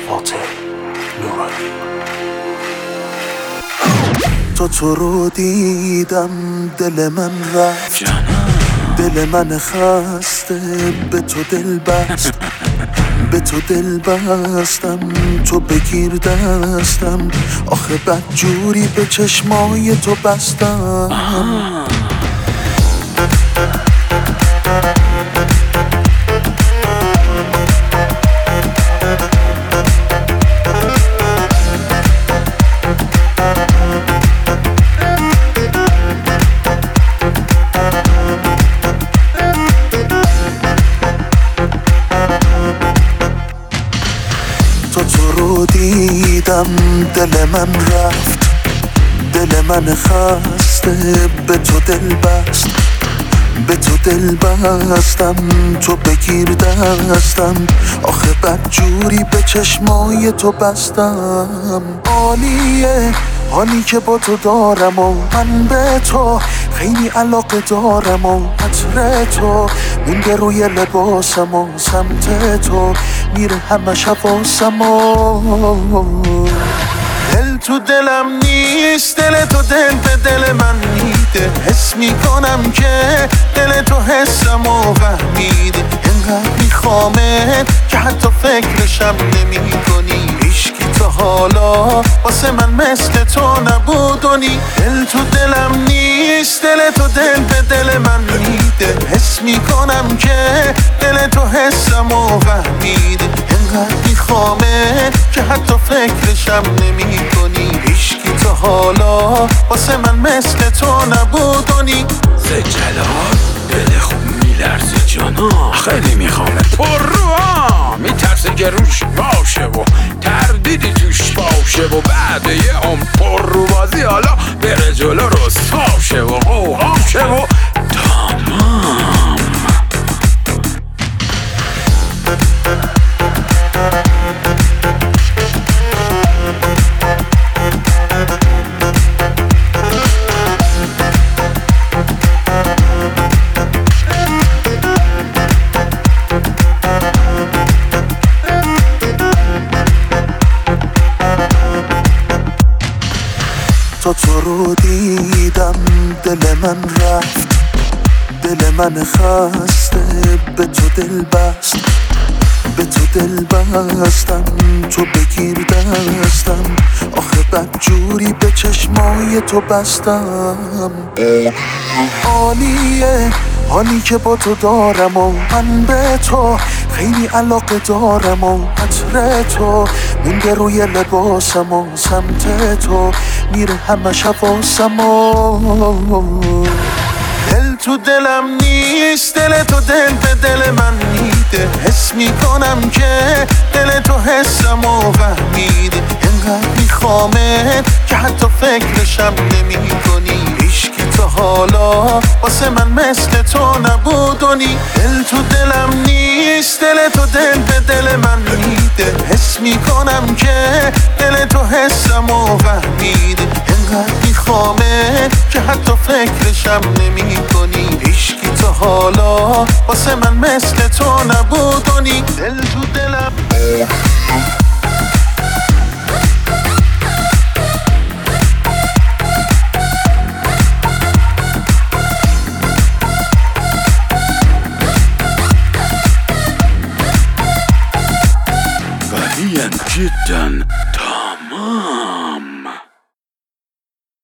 فاتح نورانی. تو رو دیدم دل من رفت، دل من خسته به تو دل بست، به تو دل بستم، تو بگیر دستم، آخه بدجوری به چشمای تو بستم. تو رو دیدم دل من رفت، دل من خسته به تو دل بست، به تو دل بستم، تو بگیر دستم، آخه بدجوری به چشمای تو بستم. عالیه حالی که با تو دارم و من به تو خیلی علاقه دارم و عطر تو مونده روی لباسم و سمت تو میره همش حواسم و دل تو دلم نیست، دل تو دل به دل من میده، حس میکنم که دل تو حسم و فهمیده، انقدر میخوامت که حتی فکرشم نمی کنی، هیچکی تا حالا واسه من مثل تو نبودونی. دل تو دلم نیست، دل تو دل به دل من میده، حس میکنم که دل تو حسم و فهمیده، انقدر میخوامت که حتی فکرشم نمی کنی، هیچکی تا حالا واسه من مثل تو نبودونی. جلال دل خوب میلرزه جانا، خیلی میخوامت پر رو میترسه که روش باشه و تردیدی توش باشه و بعد یه عمر پر رو بازی حالا بره جلو رسوا شه و قوقام شه و تمام. تو رو دیدم دل من رفت، دل من خسته به تو دل بست، به تو دل بستم، تو بگیر دستم، آخه بدجوری به چشمای تو بستم. عالیه حالی که با تو دارم و من به تو خیلی علاقه دارم و عطر تو مونده روی لباسم و سمت تو میره همش حواسم و دل تو دلم نیست، دل تو دل به دل من میده، حس میکنم که دل تو حسم و فهمیده، انقدر میخوامت که حتی فکرشم نمی کنی، هیچکی تا حالا واسه من مثل تو نبودونی. دل تو دلم نیست، دل تو دل به دل من میده، حس میکنم که دل تو حسم و فهمیده، انقدر میخوامت که حتی فکرشم نمی کنی، هیچکی تا حالا واسه من مثل تو نبودونی. دل تو دلم غنيا جدا تمام.